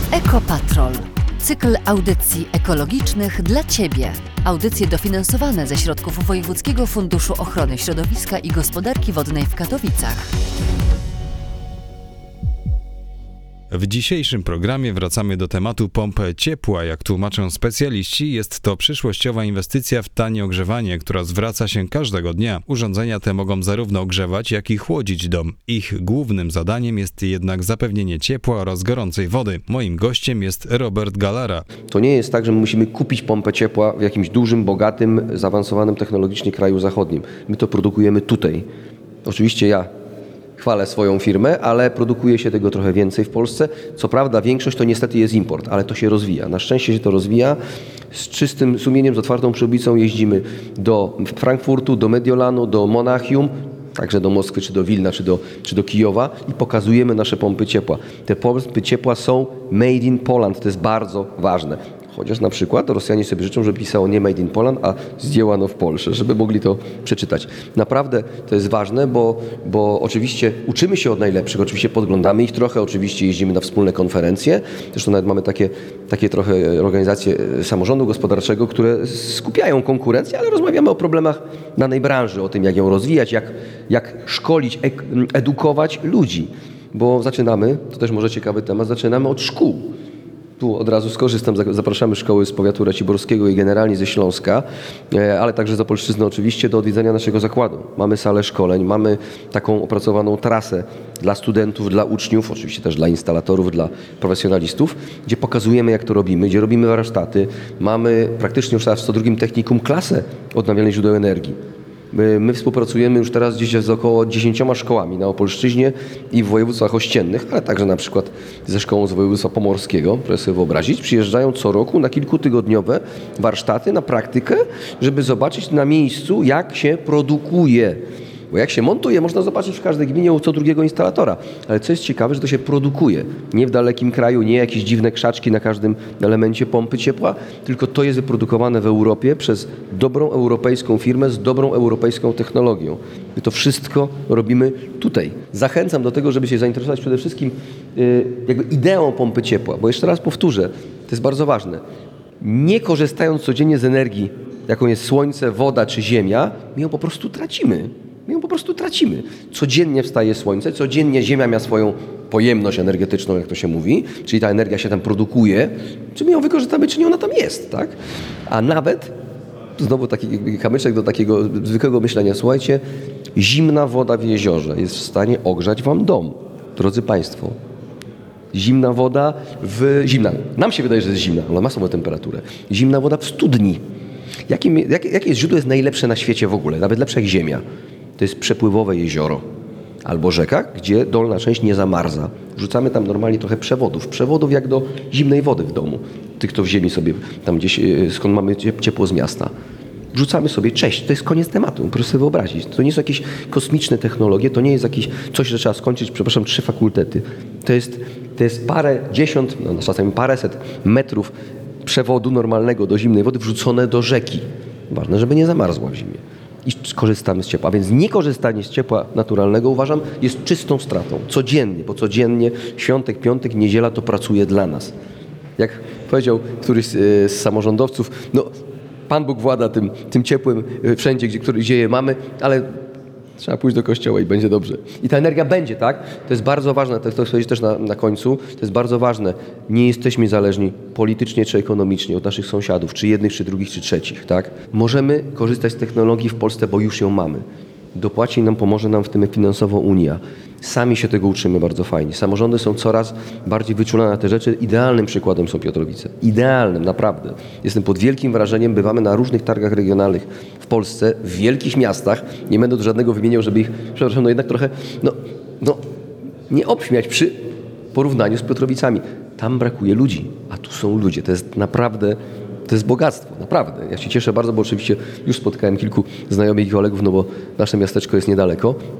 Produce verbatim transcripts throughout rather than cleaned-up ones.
Ekopatrol. Cykl audycji ekologicznych dla Ciebie. Audycje dofinansowane ze środków Wojewódzkiego Funduszu Ochrony Środowiska i Gospodarki Wodnej w Katowicach. W dzisiejszym programie wracamy do tematu pomp ciepła. Jak tłumaczą specjaliści, jest to przyszłościowa inwestycja w tanie ogrzewanie, która zwraca się każdego dnia. Urządzenia te mogą zarówno ogrzewać, jak i chłodzić dom. Ich głównym zadaniem jest jednak zapewnienie ciepła oraz gorącej wody. Moim gościem jest Robert Galara. To nie jest tak, że my musimy kupić pompę ciepła w jakimś dużym, bogatym, zaawansowanym technologicznie kraju zachodnim. My to produkujemy tutaj. Oczywiście ja chwalę swoją firmę, ale produkuje się tego trochę więcej w Polsce. Co prawda większość to niestety jest import, ale to się rozwija. Na szczęście się to rozwija. Z czystym sumieniem, z otwartą przyłbicą jeździmy do Frankfurtu, do Mediolanu, do Monachium, także do Moskwy, czy do Wilna, czy do, czy do Kijowa i pokazujemy nasze pompy ciepła. Te pompy ciepła są made in Poland, to jest bardzo ważne. Chociaż na przykład Rosjanie sobie życzą, żeby pisało nie made in Poland, a zdziełano w Polsce, żeby mogli to przeczytać. Naprawdę to jest ważne, bo, bo oczywiście uczymy się od najlepszych, oczywiście podglądamy ich trochę, oczywiście jeździmy na wspólne konferencje. Zresztą nawet mamy takie, takie trochę organizacje samorządu gospodarczego, które skupiają konkurencję, ale rozmawiamy o problemach danej branży, o tym, jak ją rozwijać, jak, jak szkolić, edukować ludzi. Bo zaczynamy, to też może ciekawy temat, zaczynamy od szkół. Tu od razu skorzystam, zapraszamy szkoły z powiatu raciborskiego i generalnie ze Śląska, ale także z Opolszczyzny oczywiście do odwiedzenia naszego zakładu. Mamy salę szkoleń, mamy taką opracowaną trasę dla studentów, dla uczniów, oczywiście też dla instalatorów, dla profesjonalistów, gdzie pokazujemy, jak to robimy, gdzie robimy warsztaty. Mamy praktycznie już teraz w sto drugim technikum klasę odnawialnych źródeł energii. My, my współpracujemy już teraz gdzieś z około dziesięcioma szkołami na Opolszczyźnie i w województwach ościennych, ale także na przykład ze szkołą z województwa pomorskiego, proszę sobie wyobrazić, przyjeżdżają co roku na kilkutygodniowe warsztaty, na praktykę, żeby zobaczyć na miejscu, jak się produkuje. Bo jak się montuje, można zobaczyć w każdej gminie u co drugiego instalatora. Ale co jest ciekawe, że to się produkuje. Nie w dalekim kraju, nie jakieś dziwne krzaczki na każdym elemencie pompy ciepła, tylko to jest wyprodukowane w Europie przez dobrą europejską firmę z dobrą europejską technologią. I to wszystko robimy tutaj. Zachęcam do tego, żeby się zainteresować przede wszystkim yy, jakby ideą pompy ciepła. Bo jeszcze raz powtórzę, to jest bardzo ważne. Nie korzystając codziennie z energii, jaką jest słońce, woda czy ziemia, my ją po prostu tracimy. My ją po prostu tracimy. Codziennie wstaje słońce, codziennie Ziemia ma swoją pojemność energetyczną, jak to się mówi, czyli ta energia się tam produkuje, czy my ją wykorzystamy, czy nie, ona tam jest, tak? A nawet, znowu taki kamyczek do takiego zwykłego myślenia, słuchajcie, zimna woda w jeziorze jest w stanie ogrzać wam dom, drodzy Państwo. Zimna woda w... Zimna. Nam się wydaje, że jest zimna, ona ma samą temperaturę. Zimna woda w studni. Jakie, jakie, jakie źródło jest najlepsze na świecie w ogóle, nawet lepsze jak Ziemia? To jest przepływowe jezioro albo rzeka, gdzie dolna część nie zamarza. Wrzucamy tam normalnie trochę przewodów. Przewodów jak do zimnej wody w domu. Tych, kto w ziemi sobie, tam gdzieś, skąd mamy ciepło z miasta. Wrzucamy sobie, cześć, to jest koniec tematu, proszę sobie wyobrazić. To nie są jakieś kosmiczne technologie, to nie jest jakieś coś, że trzeba skończyć, przepraszam, trzy fakultety. To jest, to jest parę dziesiąt, no czasami paręset metrów przewodu normalnego do zimnej wody wrzucone do rzeki. Ważne, żeby nie zamarzła w zimie. I korzystamy z ciepła. A więc niekorzystanie z ciepła naturalnego, uważam, jest czystą stratą. Codziennie, bo codziennie świątek, piątek, niedziela to pracuje dla nas. Jak powiedział któryś z, z samorządowców, no Pan Bóg włada tym, tym ciepłem wszędzie, gdzie, który, gdzie je mamy, ale trzeba pójść do kościoła i będzie dobrze. I ta energia będzie, tak? To jest bardzo ważne, to chcę powiedzieć też na, na końcu, to jest bardzo ważne. Nie jesteśmy zależni politycznie czy ekonomicznie od naszych sąsiadów, czy jednych, czy drugich, czy trzecich, tak? Możemy korzystać z technologii w Polsce, bo już ją mamy. Dopłaci nam, pomoże nam w tym finansowo Unia. Sami się tego uczymy bardzo fajnie. Samorządy są coraz bardziej wyczulone na te rzeczy. Idealnym przykładem są Piotrowice. Idealnym, naprawdę. Jestem pod wielkim wrażeniem. Bywamy na różnych targach regionalnych w Polsce, w wielkich miastach. Nie będę do żadnego wymieniał, żeby ich, przepraszam, no jednak trochę, no, no, nie obśmiać przy porównaniu z Piotrowicami. Tam brakuje ludzi, a tu są ludzie. To jest naprawdę... To jest bogactwo, naprawdę. Ja się cieszę bardzo, bo oczywiście już spotkałem kilku znajomych i kolegów, no bo nasze miasteczko jest niedaleko.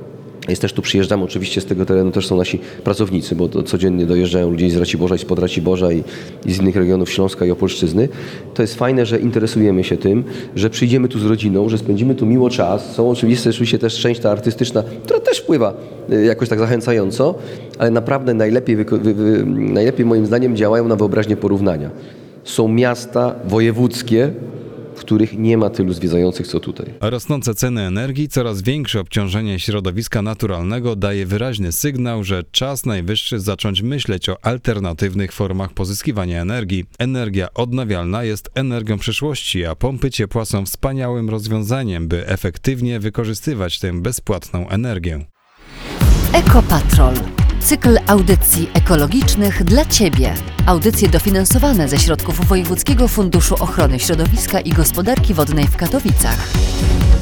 Jest też tu przyjeżdżamy, oczywiście z tego terenu też są nasi pracownicy, bo to codziennie dojeżdżają ludzie z Raciborza, i spod Raciborza i, i z innych regionów Śląska i Opolszczyzny. To jest fajne, że interesujemy się tym, że przyjdziemy tu z rodziną, że spędzimy tu miło czas. Są oczywiście, oczywiście też część ta artystyczna, która też wpływa jakoś tak zachęcająco, ale naprawdę najlepiej, wyko- wy- wy- najlepiej moim zdaniem działają na wyobraźnię porównania. Są miasta wojewódzkie, w których nie ma tylu zwiedzających co tutaj. A rosnące ceny energii, coraz większe obciążenie środowiska naturalnego daje wyraźny sygnał, że czas najwyższy zacząć myśleć o alternatywnych formach pozyskiwania energii. Energia odnawialna jest energią przyszłości, a pompy ciepła są wspaniałym rozwiązaniem, by efektywnie wykorzystywać tę bezpłatną energię. Ekopatrol. Cykl audycji ekologicznych dla Ciebie. Audycje dofinansowane ze środków Wojewódzkiego Funduszu Ochrony Środowiska i Gospodarki Wodnej w Katowicach.